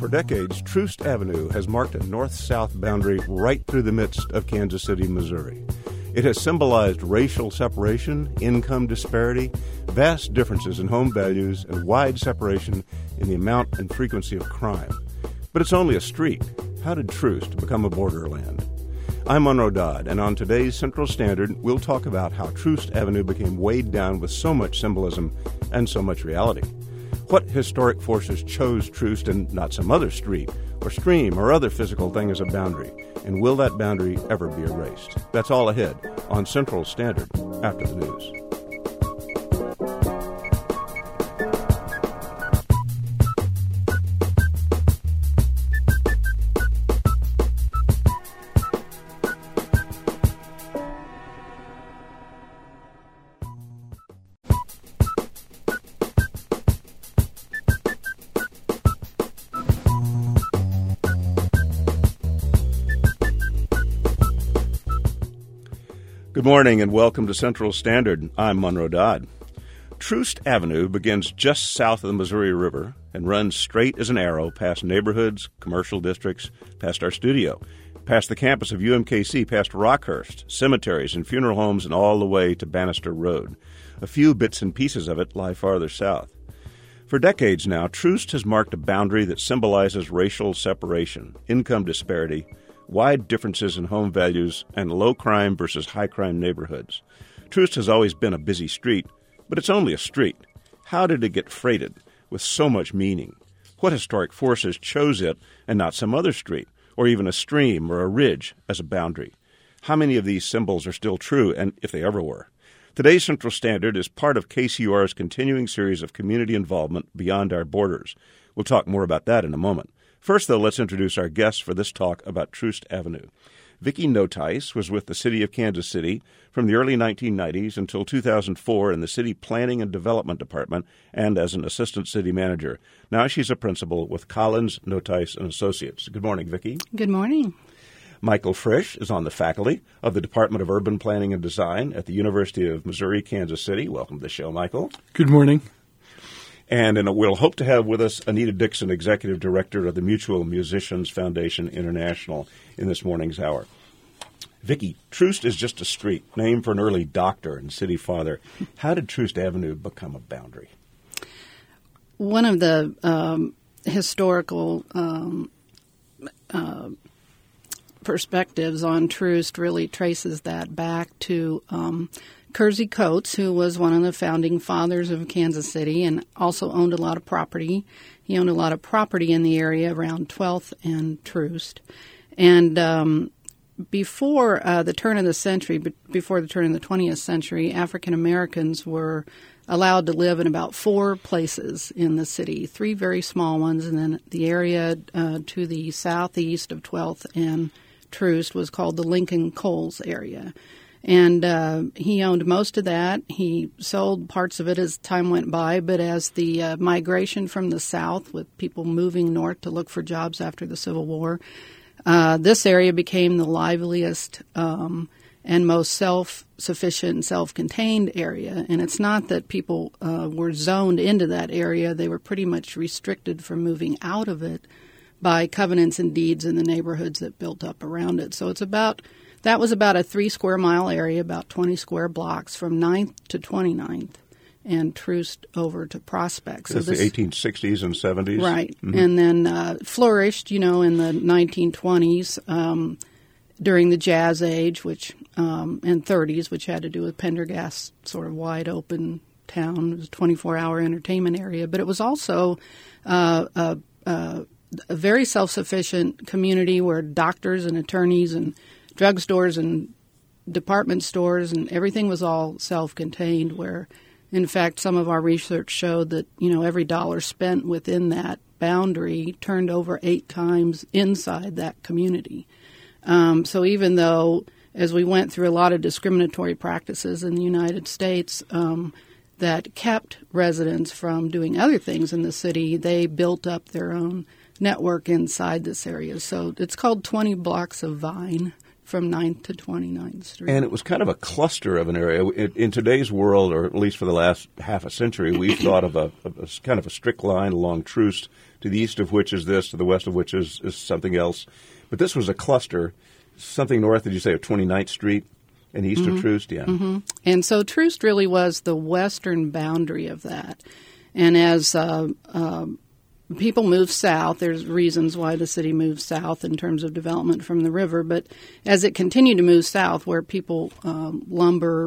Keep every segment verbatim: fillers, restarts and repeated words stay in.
For decades, Troost Avenue has marked a north-south boundary right through the midst of Kansas City, Missouri. It has symbolized racial separation, income disparity, vast differences in home values, and wide separation in the amount and frequency of crime. But it's only a street. How did Troost become a borderland? I'm Monroe Dodd, and on today's Central Standard, we'll talk about how Troost Avenue became weighed down with so much symbolism and so much reality. What historic forces chose Troost and not some other street or stream or other physical thing as a boundary? And will that boundary ever be erased? That's all ahead on Central Standard after the news. Good morning and welcome to Central Standard. I'm Monroe Dodd. Troost Avenue begins just south of the Missouri River and runs straight as an arrow past neighborhoods, commercial districts, past our studio, past the campus of U M K C, past Rockhurst, cemeteries and funeral homes, and all the way to Bannister Road. A few bits and pieces of it lie farther south. For decades now, Troost has marked a boundary that symbolizes racial separation, income disparity, wide differences in home values, and low-crime versus high-crime neighborhoods. Troost has always been a busy street, but it's only a street. How did it get freighted with so much meaning? What historic forces chose it and not some other street, or even a stream or a ridge as a boundary? How many of these symbols are still true, and if they ever were? Today's Central Standard is part of K C U R's continuing series of community involvement beyond our borders. We'll talk more about that in a moment. First, though, let's introduce our guests for this talk about Troost Avenue. Vicki Noteis was with the City of Kansas City from the early nineteen nineties until two thousand four in the City Planning and Development Department and as an assistant city manager. Now she's a principal with Collins, Noteis and Associates. Good morning, Vicki. Good morning. Michael Frisch is on the faculty of the Department of Urban Planning and Design at the University of Missouri, Kansas City. Welcome to the show, Michael. Good morning. And, and we'll hope to have with us Anita Dixon, Executive Director of the Mutual Musicians Foundation International, in this morning's hour. Vicki, Troost is just a street, named for an early doctor and city father. How did Troost Avenue become a boundary? One of the um, historical um, uh, perspectives on Troost really traces that back to um, Kersey Coates, who was one of the founding fathers of Kansas City and also owned a lot of property. He owned a lot of property in the area around twelfth and Troost. And um, before uh, the turn of the century, before the turn of the twentieth century, African Americans were allowed to live in about four places in the city, three very small ones, and then the area uh, to the southeast of twelfth and Troost was called the Lincoln Coles area. And uh, he owned most of that. He sold parts of it as time went by, but as the uh, migration from the south, with people moving north to look for jobs after the Civil War, uh, this area became the liveliest um, and most self-sufficient and self-contained area. And it's not that people uh, were zoned into that area. They were pretty much restricted from moving out of it by covenants and deeds in the neighborhoods that built up around it. So it's about That was about a three-square-mile area, about twenty square blocks, from ninth to twenty-ninth, and Troost over to Prospect. So That's this, the eighteen sixties and seventies? Right. Mm-hmm. And then uh, flourished, you know, in the nineteen twenties um, during the Jazz Age, which um, and thirties, which had to do with Pendergast's sort of wide-open town. It was a twenty-four hour entertainment area. But it was also uh, a, a, a very self-sufficient community where doctors and attorneys and drugstores and department stores and everything was all self-contained, where, in fact, some of our research showed that, you know, every dollar spent within that boundary turned over eight times inside that community. Um, so even though, as we went through a lot of discriminatory practices in the United States um, that kept residents from doing other things in the city, they built up their own network inside this area. So it's called twenty blocks of Vine. from ninth to twenty-ninth Street. And it was kind of a cluster of an area. It, in today's world, or at least for the last half a century, we've thought of a, a, a kind of a strict line along Troost, to the east of which is this, to the west of which is, is something else. But this was a cluster, something north, did you say, of twenty-ninth Street and east mm-hmm. of Troost? Yeah. Mm-hmm. And so Troost really was the western boundary of that. And as uh, uh, people move south, there's reasons why the city moved south in terms of development from the river. But as it continued to move south, where people, um, lumber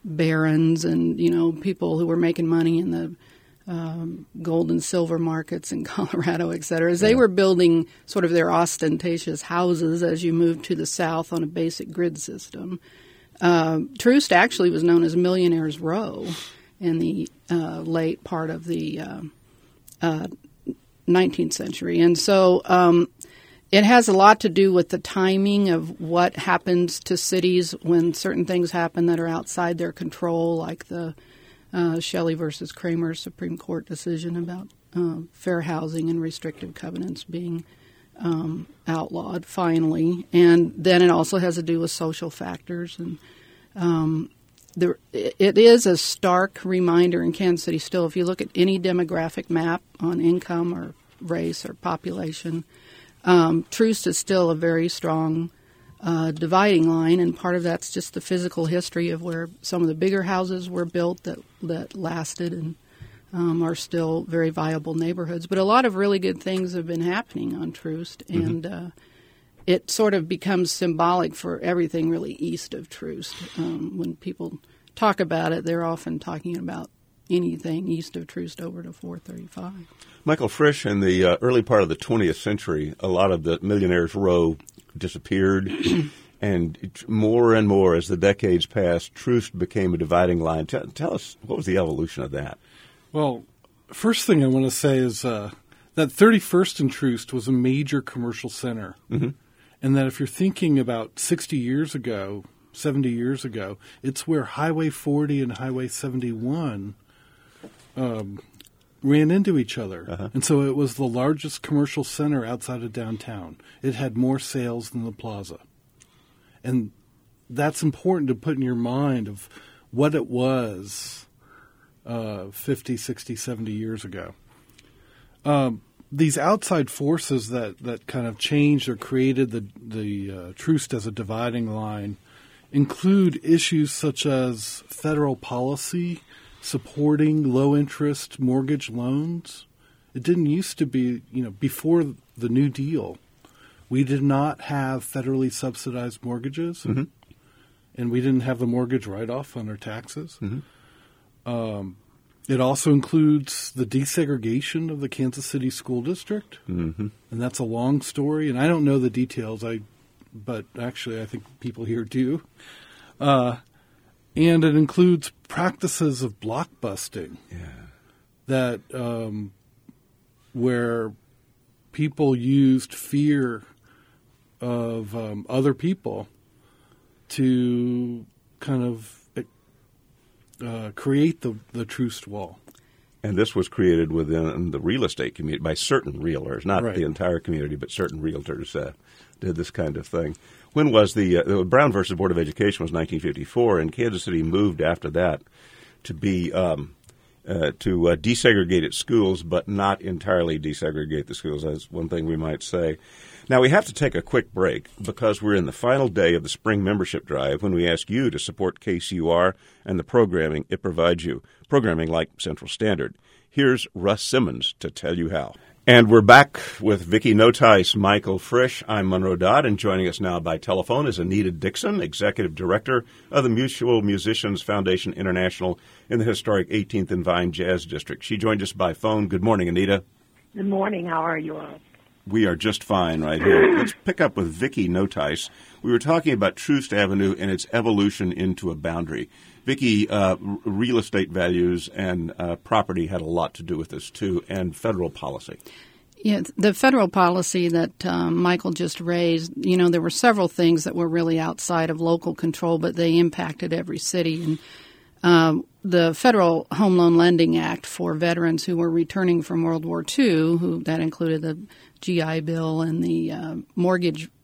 barons and, you know, people who were making money in the um, gold and silver markets in Colorado, et cetera, as they yeah. were building sort of their ostentatious houses as you moved to the south on a basic grid system. Uh, Troost actually was known as Millionaire's Row in the uh, late part of the uh, uh, nineteenth century. And so um, it has a lot to do with the timing of what happens to cities when certain things happen that are outside their control, like the uh, Shelley versus Kramer Supreme Court decision about uh, fair housing and restrictive covenants being um, outlawed finally. And then it also has to do with social factors. And um, there, it is a stark reminder in Kansas City still. If you look at any demographic map on income or race or population, um, Troost is still a very strong uh, dividing line, and part of that's just the physical history of where some of the bigger houses were built that, that lasted and um, are still very viable neighborhoods. But a lot of really good things have been happening on Troost, mm-hmm. and uh, it sort of becomes symbolic for everything really east of Troost. Um, when people talk about it, they're often talking about anything east of Troost over to four thirty-five. Michael Frisch, in the uh, early part of the twentieth century, a lot of the Millionaire's Row disappeared, and it, more and more as the decades passed, Troost became a dividing line. Tell, tell us, what was the evolution of that? Well, first thing I want to say is uh, that thirty-first and Troost was a major commercial center. Mm-hmm. And that if you're thinking about sixty years ago, seventy years ago, it's where Highway forty and Highway seventy-one um, ran into each other. Uh-huh. And so it was the largest commercial center outside of downtown. It had more sales than the plaza. And that's important to put in your mind of what it was uh, fifty, sixty, seventy years ago. Um, these outside forces that, that kind of changed or created the, the uh, Troost as a dividing line include issues such as federal policy supporting low-interest mortgage loans. It didn't used to be, you know, before the New Deal, we did not have federally subsidized mortgages, mm-hmm. and we didn't have the mortgage write-off on our taxes. Mm-hmm. Um, it also includes the desegregation of the Kansas City School District, mm-hmm. and that's a long story, and I don't know the details, I, but actually I think people here do. Uh, and it includes practices of blockbusting yeah. that um, where people used fear of um, other people to kind of uh, create the, the Troost wall. And this was created within the real estate community by certain realtors, not right. the entire community, but certain realtors uh, did this kind of thing. When was the, uh, the Brown versus Board of Education was nineteen fifty-four, and Kansas City moved after that to be um, uh, to uh, desegregate its schools, but not entirely desegregate the schools. That's one thing we might say. Now, we have to take a quick break because we're in the final day of the spring membership drive when we ask you to support K C U R and the programming it provides you, programming like Central Standard. Here's Russ Simmons to tell you how. And we're back with Vicki Notice, Michael Frisch. I'm Monroe Dodd, and joining us now by telephone is Anita Dixon, Executive Director of the Mutual Musicians Foundation International in the historic eighteenth and Vine Jazz District. She joined us by phone. Good morning, Anita. Good morning. How are you all? We are just fine right here. Let's pick up with Vicki Notice. We were talking about Troost Avenue and its evolution into a boundary. Vicki, uh, real estate values and uh, property had a lot to do with this, too, and federal policy. Yeah, the federal policy that um, Michael just raised, you know, there were several things that were really outside of local control, but they impacted every city. And um, the Federal Home Loan Lending Act for veterans who were returning from World War Two, who that included the G I Bill and the uh, mortgage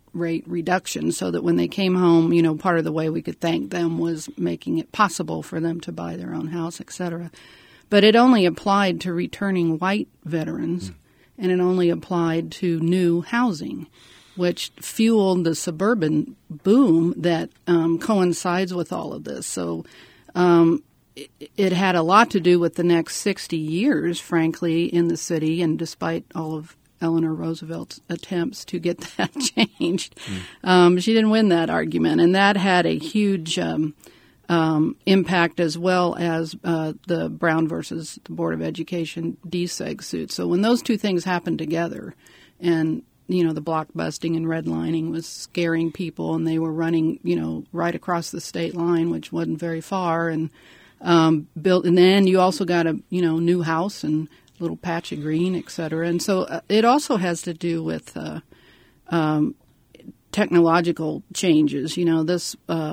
rate reduction, so that when they came home, you know, part of the way we could thank them was making it possible for them to buy their own house, et cetera. But it only applied to returning white veterans, mm. and it only applied to new housing, which fueled the suburban boom that um, coincides with all of this. So um, it, it had a lot to do with the next sixty years, frankly, in the city, and despite all of Eleanor Roosevelt's attempts to get that changed. Mm. Um, she didn't win that argument, and that had a huge um, um, impact, as well as uh, the Brown versus the Board of Education deseg suit. So when those two things happened together, and you know the block busting and redlining was scaring people, and they were running you know right across the state line, which wasn't very far, and um, built. And then you also got a you know new house and little patch of green, et cetera. And so uh, it also has to do with uh, um, technological changes. You know, this uh,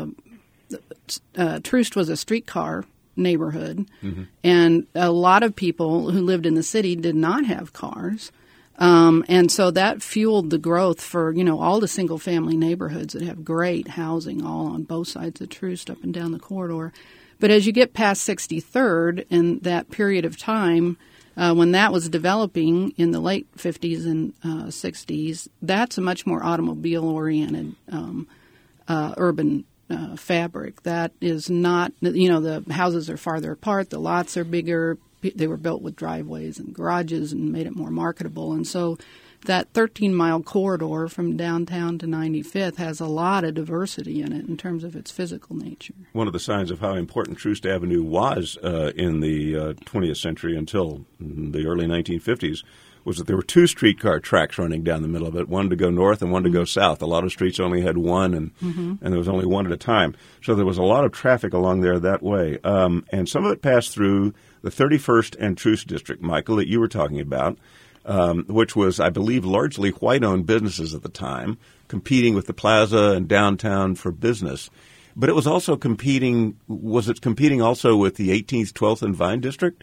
uh, Troost was a streetcar neighborhood, mm-hmm. and a lot of people who lived in the city did not have cars. Um, and so that fueled the growth for, you know, all the single-family neighborhoods that have great housing all on both sides of Troost up and down the corridor. But as you get past sixty-third and that period of time, Uh, when that was developing in the late fifties and uh, sixties, that's a much more automobile-oriented um, uh, urban uh, fabric. That is not, you know, the houses are farther apart, the lots are bigger, they were built with driveways and garages and made it more marketable. And so that thirteen-mile corridor from downtown to ninety-fifth has a lot of diversity in it in terms of its physical nature. One of the signs of how important Troost Avenue was uh, in the uh, twentieth century until the early nineteen fifties was that there were two streetcar tracks running down the middle of it, one to go north and one to mm-hmm. go south. A lot of streets only had one, and mm-hmm. and there was only one at a time. So there was a lot of traffic along there that way. Um, and some of it passed through the thirty-first and Troost district, Michael, that you were talking about. Um, which was, I believe, largely white-owned businesses at the time, competing with the plaza and downtown for business. But it was also competing, was it competing also with the eighteenth, twelfth, and Vine District?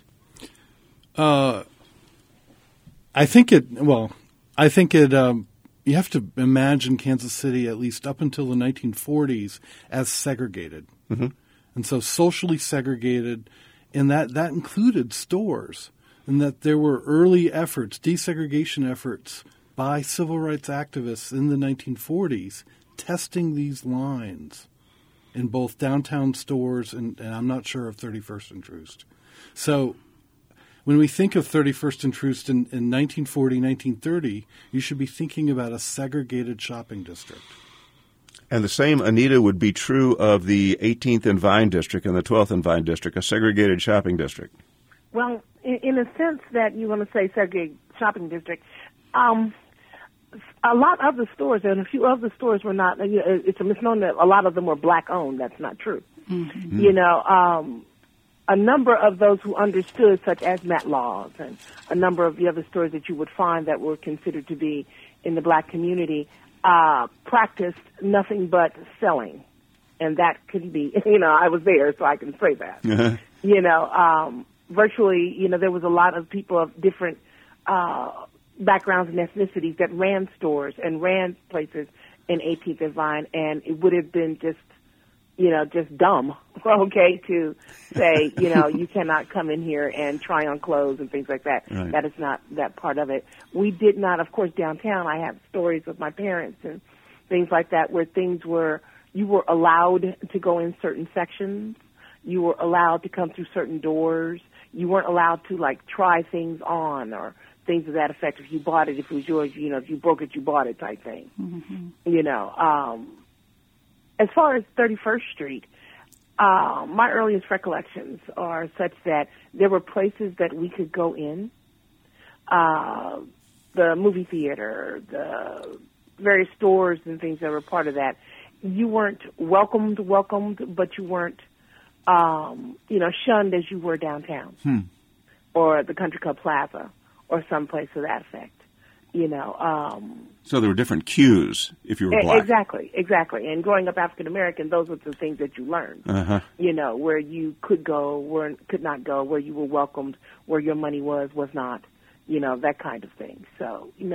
Uh, I think it, well, I think it, um, you have to imagine Kansas City, at least up until the nineteen forties, as segregated. Mm-hmm. And so socially segregated, and that, that included stores. And that there were early efforts, desegregation efforts, by civil rights activists in the nineteen forties, testing these lines in both downtown stores and, and I'm not sure of thirty-first and Troost. So when we think of thirty-first and Troost in, in nineteen forty, nineteen thirty, you should be thinking about a segregated shopping district. And the same, Anita, would be true of the eighteenth and Vine District and the twelfth and Vine District, a segregated shopping district. Well, in, in a sense that you want to say segregated shopping district, um, a lot of the stores, and a few of the stores were not, you know, it's a misnomer that a lot of them were black-owned. That's not true. Mm-hmm. You know, um, a number of those who understood, such as Matt Laws and a number of the other stores that you would find that were considered to be in the black community, uh, practiced nothing but selling. And that could be, you know, I was there, so I can say that. Uh-huh. You know, um, virtually, you know, there was a lot of people of different uh, backgrounds and ethnicities that ran stores and ran places in eighteenth and Vine, and it would have been just, you know, just dumb, okay, to say, you know, you cannot come in here and try on clothes and things like that. Right. That is not that part of it. We did not, of course, downtown, I have stories with my parents and things like that where things were, you were allowed to go in certain sections. You were allowed to come through certain doors. You weren't allowed to, like, try things on or things of that effect. If you bought it, if it was yours, you know, if you broke it, you bought it type thing. Mm-hmm. You know, um, as far as thirty-first Street, uh, my earliest recollections are such that there were places that we could go in, uh, the movie theater, the various stores and things that were part of that. You weren't welcomed, welcomed, but you weren't, um, you know, shunned as you were downtown hmm. or the Country Club Plaza or someplace to that effect. You know, um, so there were different cues if you were black. Exactly, exactly. And growing up African American, those were the things that you learned. Uh-huh. You know, where you could go, where could not go, where you were welcomed, where your money was, was not. You know, that kind of thing. So, you know,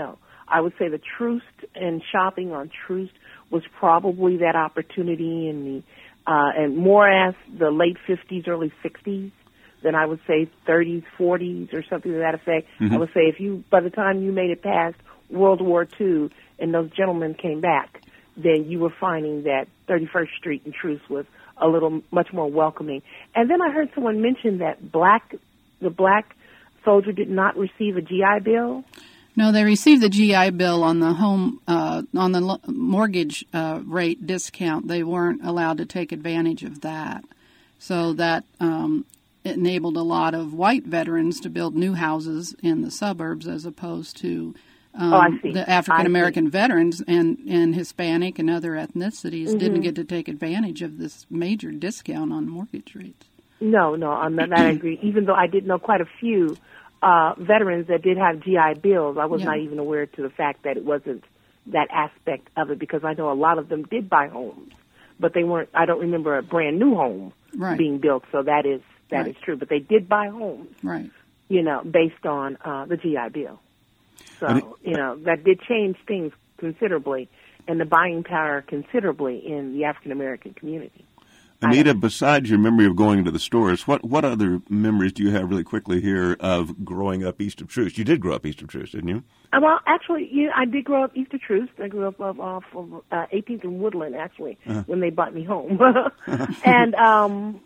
I would say the Troost and shopping on Troost was probably that opportunity in the, uh, and more as the late fifties, early sixties than I would say thirties, forties or something to that effect. Mm-hmm. I would say if you, by the time you made it past World War Two and those gentlemen came back, then you were finding that thirty-first Street and Troost was a little, much more welcoming. And then I heard someone mention that black, the black soldier did not receive a G I Bill. No, they received the G I Bill on the home, uh, on the lo- mortgage uh, rate discount. They weren't allowed to take advantage of that. So that um, enabled a lot of white veterans to build new houses in the suburbs as opposed to um, oh, I see. the African-American veterans and, and Hispanic and other ethnicities mm-hmm. didn't get to take advantage of this major discount on mortgage rates. No, no, on that I agree. Even though I did know quite a few uh, veterans that did have G I Bills, I was yeah. not even aware to the fact that it wasn't that aspect of it, because I know a lot of them did buy homes, but they weren't. I don't remember a brand new home right. being built. So that is that right. is true. But they did buy homes, right? You know, based on uh, the G I Bill. So it, you know that did change things considerably, and the buying power considerably in the African American community. Anita, besides your memory of going to the stores, what, what other memories do you have really quickly here of growing up east of Troost? You did grow up east of Troost, didn't you? Uh, well, actually, yeah, I did grow up east of Troost. I grew up off, off of uh, eighteenth and Woodland, actually, uh-huh. when they brought me home. And um,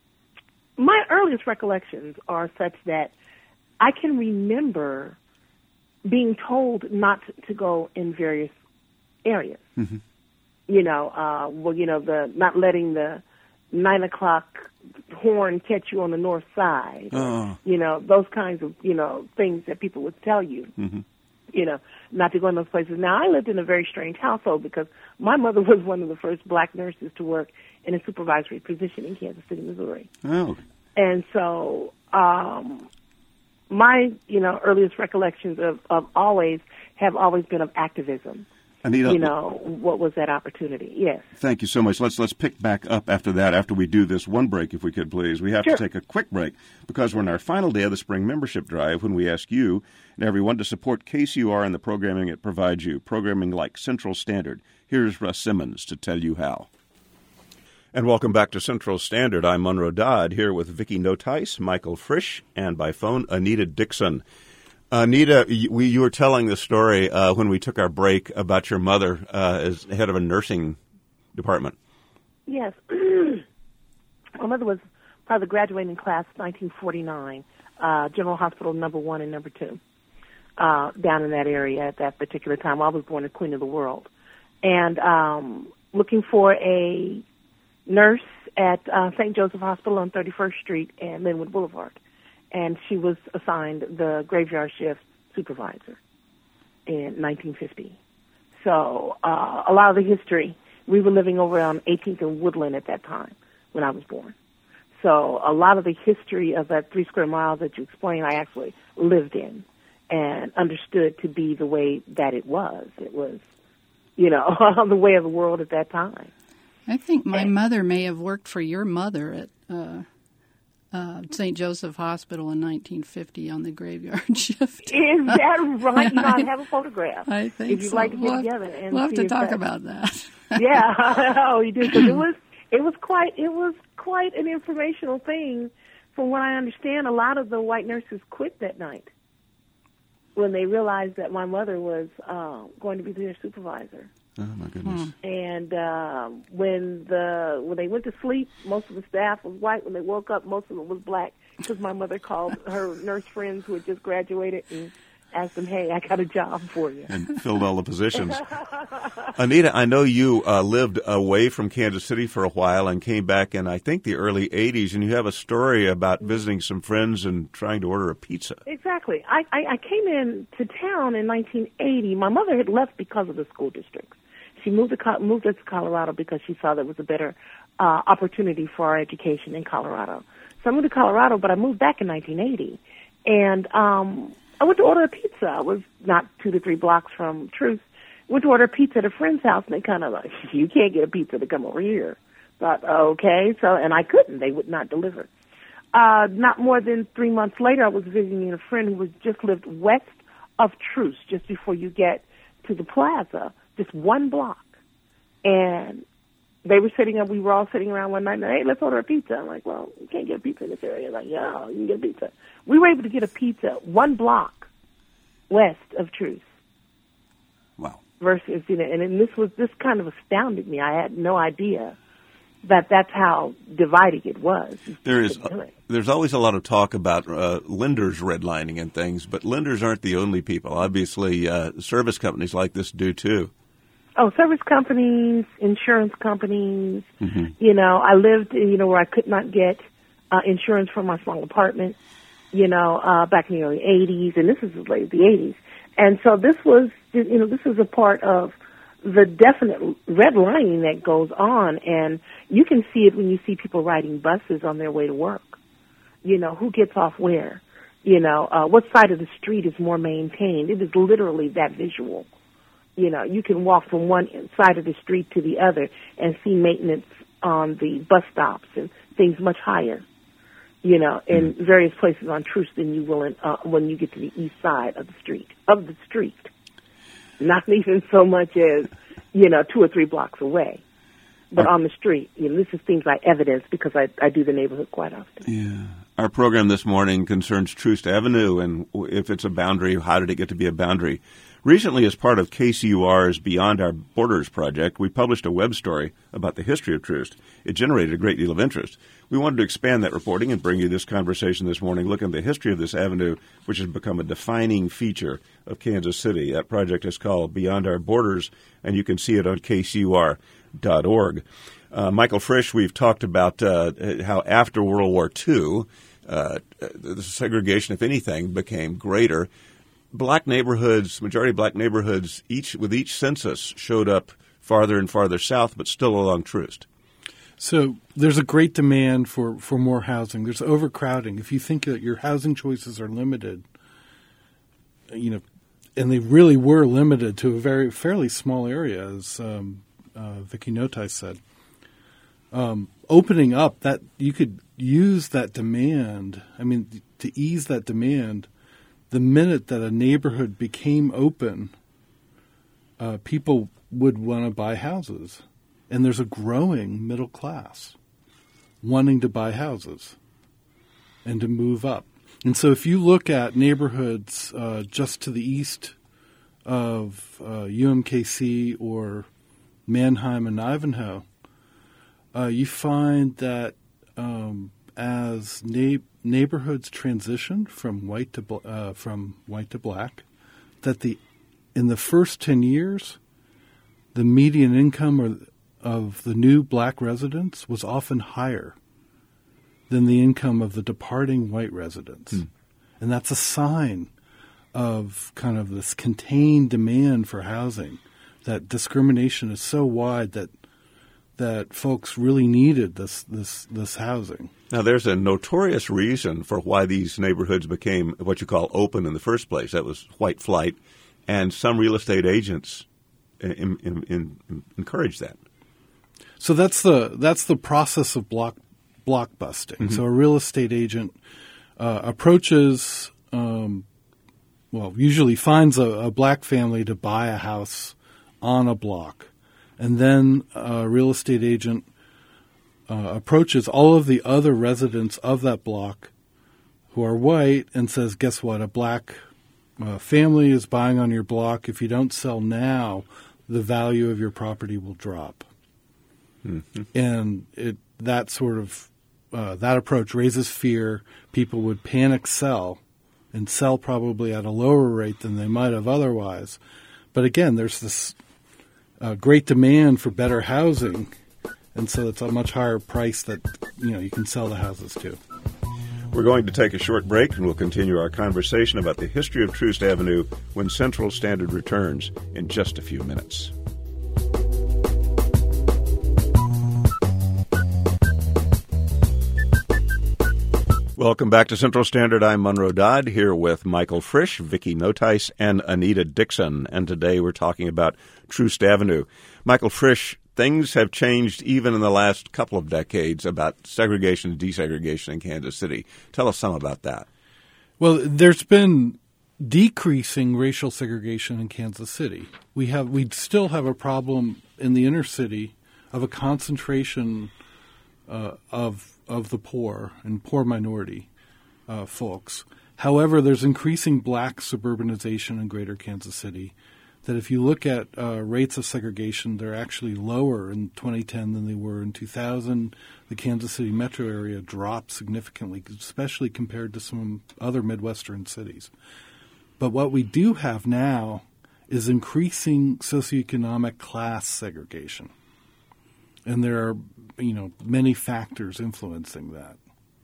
my earliest recollections are such that I can remember being told not to go in various areas. Mm-hmm. You know, uh, well, you know, the not letting the nine o'clock horn catch you on the north side. Oh. Or, you know, those kinds of, you know, things that people would tell you, mm-hmm. you know, not to go in those places. Now, I lived in a very strange household because my mother was one of the first black nurses to work in a supervisory position in Kansas City, Missouri. Oh. And so um, my, you know, earliest recollections of, of always have always been of activism. Anita, you know, what was that opportunity? Yes. Thank you so much. Let's let's pick back up after that, after we do this one break, if we could, please. We have sure. to take a quick break because we're in our final day of the spring membership drive when we ask you and everyone to support K C U R and the programming it provides you, programming like Central Standard. Here's Russ Simmons to tell you how. And welcome back to Central Standard. I'm Monroe Dodd, here with Vicki Notice, Michael Frisch, and by phone, Anita Dixon. Anita, you, you were telling the story uh, when we took our break about your mother uh, as head of a nursing department. Yes. My mother was part of the graduating class nineteen forty-nine, uh, General Hospital number one and number two, uh, down in that area at that particular time. I was born a Queen of the World. And um, looking for a nurse at uh, Saint Joseph Hospital on thirty-first Street and Linwood Boulevard. And she was assigned the graveyard shift supervisor in nineteen fifty. So uh, a lot of the history, we were living over on eighteenth and Woodland at that time when I was born. So a lot of the history of that three square miles that you explained, I actually lived in and understood to be the way that it was. It was, you know, the way of the world at that time. I think my and, mother may have worked for your mother at uh, uh, Saint Joseph Hospital in nineteen fifty on the graveyard shift. Is that right? You know, I have a photograph. I think if you'd so. like to get we'll together have, and we'll have see to if talk that, about that. Yeah, oh, you do. Because it was it was quite it was quite an informational thing. From what I understand, a lot of the white nurses quit that night when they realized that my mother was uh, going to be their supervisor. Oh my goodness! Hmm. And uh, when the when they went to sleep, most of the staff was white. When they woke up, most of it was black. Because my mother called her nurse friends who had just graduated and asked them, "Hey, I got a job for you," and filled all the positions. Anita, I know you uh, lived away from Kansas City for a while and came back in, I think, the early eighties, and you have a story about visiting some friends and trying to order a pizza. Exactly. I, I, I came in to town in nineteen eighty. My mother had left because of the school districts. She moved to moved us to Colorado because she saw there was a better uh, opportunity for our education in Colorado. So I moved to Colorado, but I moved back in nineteen eighty, and um, I went to order a pizza. I was not two to three blocks from Truth. Went to order a pizza at a friend's house, and they kind of like, "You can't get a pizza to come over here." Thought, okay, so and I couldn't. They would not deliver. Uh, not more than three months later, I was visiting a friend who was just lived west of Truth, just before you get to the plaza, just one block. And they were sitting up, we were all sitting around one night, and, hey, let's order a pizza. I'm like, well, you can't get a pizza in this area. Like, yeah, you can get a pizza. We were able to get a pizza one block west of Troost. Wow. Versus, you know, and, and this was, this kind of astounded me. I had no idea that that's how dividing it was. There is, uh, there's always a lot of talk about uh, lenders redlining and things, but lenders aren't the only people. Obviously, uh, service companies like this do too. Oh, service companies, insurance companies. Mm-hmm. You know, I lived, you know, where I could not get uh, insurance for my small apartment, you know, uh, back in the early eighties, and this is late the eighties. And so this was, you know, this is a part of the definite redlining that goes on, and you can see it when you see people riding buses on their way to work. You know, who gets off where? You know, uh, what side of the street is more maintained? It is literally that visual. You know, you can walk from one side of the street to the other and see maintenance on the bus stops and things much higher, you know, in mm. various places on Troost than you will in, uh, when you get to the east side of the street, of the street. Not even so much as, you know, two or three blocks away, but Our, on the street. You know, this is things I evidence because I, I do the neighborhood quite often. Yeah. Our program this morning concerns Troost Avenue, and if it's a boundary, how did it get to be a boundary? Recently, as part of K C U R's Beyond Our Borders project, we published a web story about the history of Troost. It generated a great deal of interest. We wanted to expand that reporting and bring you this conversation this morning, looking at the history of this avenue, which has become a defining feature of Kansas City. That project is called Beyond Our Borders, and you can see it on K C U R dot org. Uh, Michael Frisch, we've talked about uh, how after World War Two, uh, the segregation, if anything, became greater. Black neighborhoods, majority black neighborhoods, each with each census showed up farther and farther south, but still along Troost. So there's a great demand for, for more housing. There's overcrowding. If you think that your housing choices are limited, you know, and they really were limited to a very fairly small area, as um, uh, Vicki Notais said. Um, opening up that you could use that demand. I mean, to ease that demand. The minute that a neighborhood became open, uh, people would want to buy houses. And there's a growing middle class wanting to buy houses and to move up. And so if you look at neighborhoods uh, just to the east of uh, U M K C or Manheim and Ivanhoe, uh, you find that um, as na- neighborhoods transitioned from white to bl- uh, from white to black, that the in the first ten years, the median income or, of the new black residents was often higher than the income of the departing white residents, hmm. and that's a sign of kind of this contained demand for housing. That discrimination is so wide that. that folks really needed this, this this housing. Now, there's a notorious reason for why these neighborhoods became what you call open in the first place. That was white flight, and some real estate agents in, in, in, in encouraged that. So that's the that's the process of block block busting. Mm-hmm. So a real estate agent uh, approaches, um, well, usually finds a, a black family to buy a house on a block. And then a real estate agent uh, approaches all of the other residents of that block who are white and says, guess what, a black uh, family is buying on your block. If you don't sell now, the value of your property will drop. Mm-hmm. And it that sort of, uh, that approach raises fear. People would panic sell and sell probably at a lower rate than they might have otherwise. But again, there's this... Uh, great demand for better housing, and so it's a much higher price that you know you can sell the houses to. We're going to take a short break, and we'll continue our conversation about the history of Troost Avenue when Central Standard returns in just a few minutes. Welcome back to Central Standard. I'm Monroe Dodd, here with Michael Frisch, Vicki Notais, and Anita Dixon. And today we're talking about Troost Avenue. Michael Frisch, things have changed even in the last couple of decades about segregation and desegregation in Kansas City. Tell us some about that. Well, there's been decreasing racial segregation in Kansas City. We have we still have a problem in the inner city of a concentration uh, of of the poor and poor minority uh, folks. However, there's increasing black suburbanization in greater Kansas City, that if you look at uh, rates of segregation, they're actually lower in twenty ten than they were in two thousand. The Kansas City metro area dropped significantly, especially compared to some other Midwestern cities. But what we do have now is increasing socioeconomic class segregation. And there are, you know, many factors influencing that.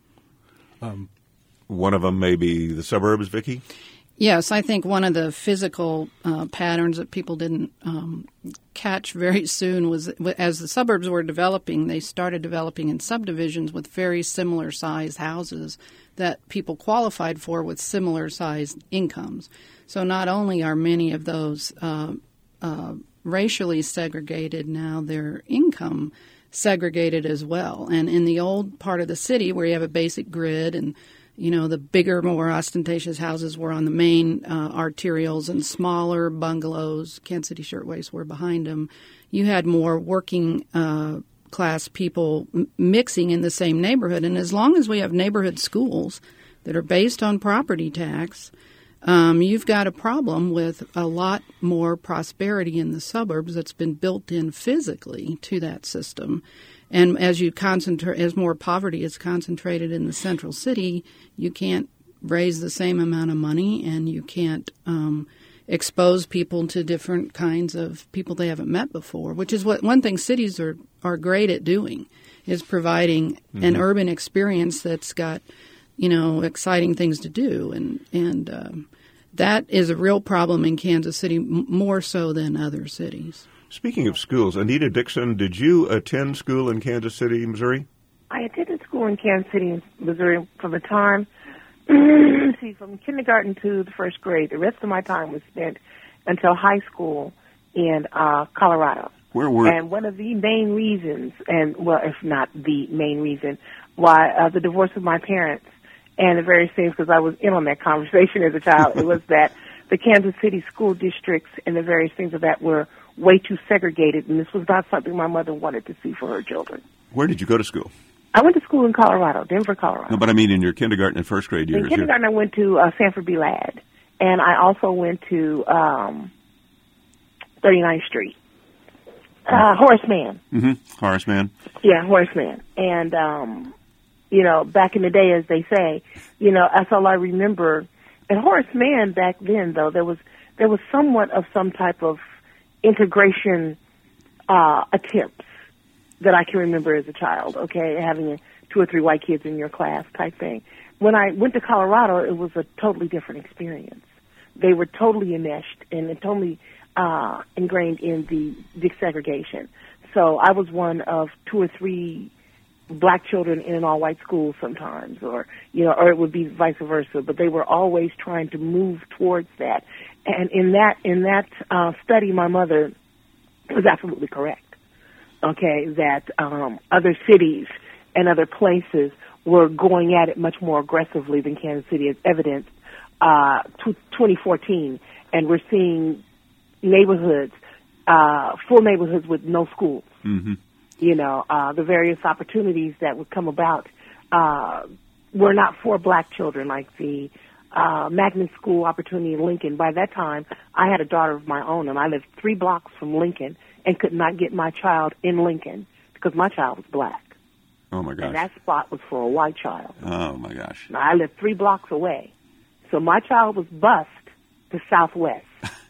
Um, One of them may be the suburbs, Vicki? Yes, I think one of the physical uh, patterns that people didn't um, catch very soon was as the suburbs were developing, they started developing in subdivisions with very similar sized houses that people qualified for with similar sized incomes. So not only are many of those uh, uh, racially segregated, now they're income segregated as well. And in the old part of the city where you have a basic grid and you know, the bigger, more ostentatious houses were on the main uh, arterials and smaller bungalows, Kansas City Shirtwaist were behind them. You had more working uh, class people m- mixing in the same neighborhood. And as long as we have neighborhood schools that are based on property tax, um, you've got a problem with a lot more prosperity in the suburbs that's been built in physically to that system. And as you concentrate, as more poverty is concentrated in the central city, you can't raise the same amount of money, and you can't um, expose people to different kinds of people they haven't met before. Which is what one thing cities are are great at doing, is providing mm-hmm. an urban experience that's got, you know, exciting things to do, and and um, that is a real problem in Kansas City, m- more so than other cities. Speaking of schools, Anita Dixon, did you attend school in Kansas City, Missouri? I attended school in Kansas City, Missouri for the time, see, from kindergarten to the first grade. The rest of my time was spent until high school in uh, Colorado. Where were? And one of the main reasons, and well, if not the main reason, why uh, the divorce of my parents and the various things, because I was in on that conversation as a child, it was that the Kansas City school districts and the various things of that were way too segregated, and this was not something my mother wanted to see for her children. Where did you go to school? I went to school in Colorado, Denver, Colorado. No, but I mean in your kindergarten and first grade years. In kindergarten, I went to uh, Sanford B. Ladd, and I also went to um, thirty-ninth Street. Uh, Horace Mann. Mm-hmm. Horace Mann. Yeah, Horace Mann. And, um, you know, back in the day, as they say, you know, that's all I remember. At Horace Mann back then, though, there was there was somewhat of some type of integration uh, attempts that I can remember as a child, okay, having a, two or three white kids in your class type thing. When I went to Colorado, it was a totally different experience. They were totally enmeshed and totally uh, ingrained in the desegregation. So I was one of two or three black children in an all-white school sometimes, or, you know, or it would be vice versa, but they were always trying to move towards that. And in that in that uh, study, my mother was absolutely correct. Okay, that um, other cities and other places were going at it much more aggressively than Kansas City, as evidenced uh, to twenty fourteen, and we're seeing neighborhoods, uh, full neighborhoods with no schools. Mm-hmm. You know, uh, the various opportunities that would come about uh, were not for black children, like the Uh, magnet school opportunity in Lincoln. By that time, I had a daughter of my own, and I lived three blocks from Lincoln and could not get my child in Lincoln because my child was black. Oh, my gosh. And that spot was for a white child. Oh, my gosh. Now, I lived three blocks away. So my child was bused to Southwest.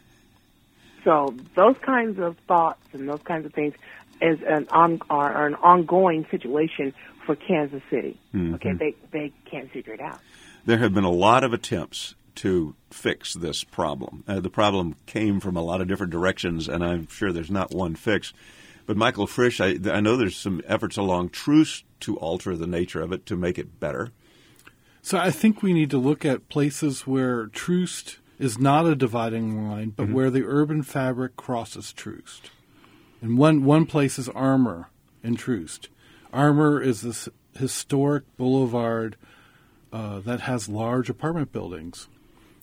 So those kinds of thoughts and those kinds of things is an on, are, are an ongoing situation for Kansas City. Mm-hmm. Okay, they, they can't figure it out. There have been a lot of attempts to fix this problem. Uh, the problem came from a lot of different directions, and I'm sure there's not one fix. But Michael Frisch, I, I know there's some efforts along Troost to alter the nature of it, to make it better. So I think we need to look at places where Troost is not a dividing line, but mm-hmm. where the urban fabric crosses Troost. And one, one place is Armour in Troost. Armour is this historic boulevard Uh, that has large apartment buildings.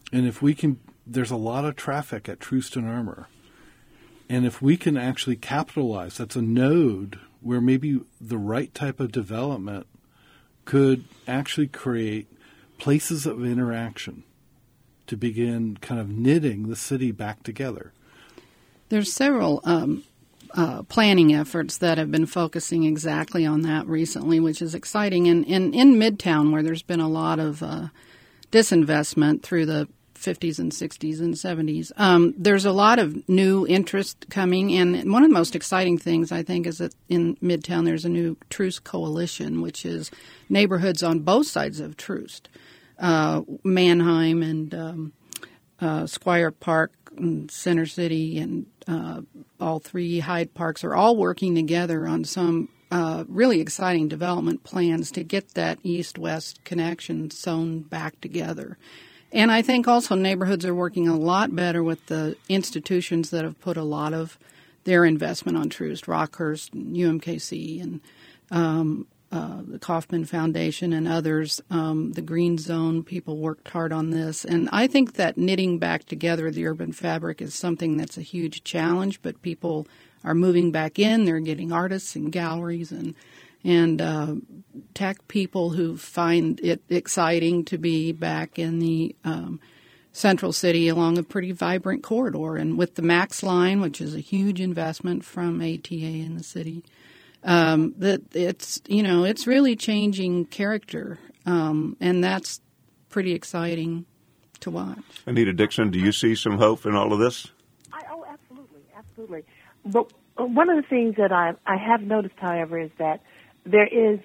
And if we can, there's a lot of traffic at Troost and Armour. And if we can actually capitalize, that's a node where maybe the right type of development could actually create places of interaction to begin kind of knitting the city back together. There's several um, uh, planning efforts that have been focusing exactly on that recently, which is exciting. And, and in Midtown, where there's been a lot of uh, disinvestment through the fifties and sixties and seventies, um, there's a lot of new interest coming. And one of the most exciting things, I think, is that in Midtown there's a new Troost Coalition, which is neighborhoods on both sides of Troost. Uh, Mannheim and um, uh, Squire Park and Center City and uh, all three Hyde Parks are all working together on some uh, really exciting development plans to get that east-west connection sewn back together. And I think also neighborhoods are working a lot better with the institutions that have put a lot of their investment on Troost, Rockhurst, and U M K C, and um, uh, the Kauffman Foundation and others. Um, the Green Zone, people worked hard on this. And I think that knitting back together the urban fabric is something that's a huge challenge, but people are moving back in. They're getting artists and galleries and and uh, tech people who find it exciting to be back in the um, central city along a pretty vibrant corridor. And with the MAX line, which is a huge investment from A T A in the city, um, that it's, you know, it's really changing character. Um, and that's pretty exciting to watch. Anita Dixon, do you see some hope in all of this? I, oh, absolutely, absolutely. But one of the things that I, I have noticed, however, is that there is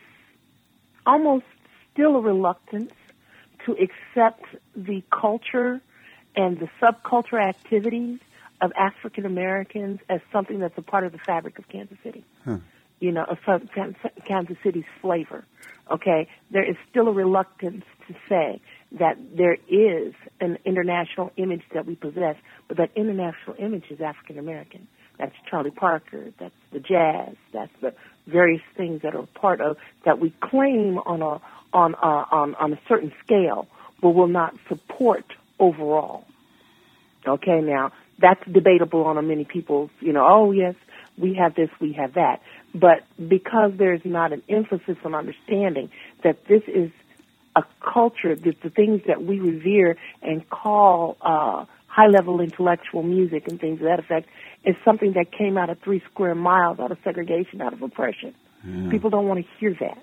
almost still a reluctance to accept the culture and the subculture activities of African Americans as something that's a part of the fabric of Kansas City. Huh. You know, of Kansas City's flavor. Okay, there is still a reluctance to say that there is an international image that we possess, but that international image is African American. That's Charlie Parker. That's the jazz. That's the various things that are part of that we claim on a on a, on on a certain scale, but will not support overall. Okay, now that's debatable on many people's. You know, oh yes, we have this, we have that, but because there's not an emphasis on understanding that this is a culture, that the things that we revere and call uh, high-level intellectual music and things of that effect is something that came out of three square miles, out of segregation, out of oppression. Yeah. People don't want to hear that,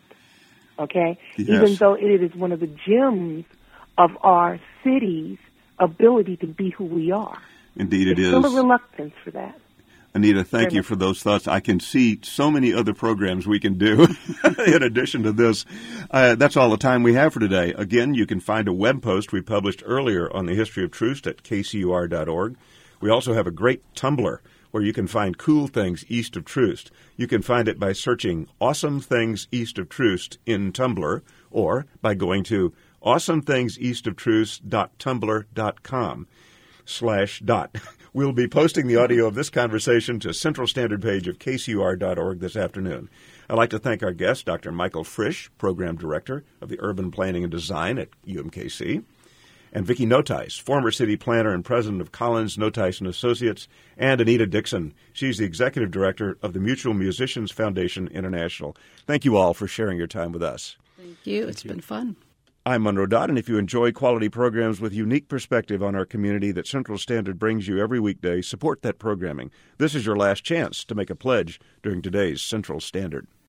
okay? Yes. Even though it is one of the gems of our city's ability to be who we are. Indeed it There's is. There's still a reluctance for that. Anita, thank you for those thoughts. I can see so many other programs we can do in addition to this. Uh, that's all the time we have for today. Again, you can find a web post we published earlier on the history of Troost at K C U R dot org. We also have a great Tumblr where you can find cool things east of Troost. You can find it by searching Awesome Things East of Troost in Tumblr or by going to awesome things east of troost dot tumblr dot com slash dot. We'll be posting the audio of this conversation to Central Standard page of K C U R dot org this afternoon. I'd like to thank our guest, Doctor Michael Frisch, Program Director of the Urban Planning and Design at U M K C, and Vicki Notice, former city planner and president of Collins, Notice and Associates, and Anita Dixon. She's the Executive Director of the Mutual Musicians Foundation International. Thank you all for sharing your time with us. Thank you. Thank it's you. been fun. I'm Monroe Dodd, and if you enjoy quality programs with unique perspective on our community that Central Standard brings you every weekday, support that programming. This is your last chance to make a pledge during today's Central Standard.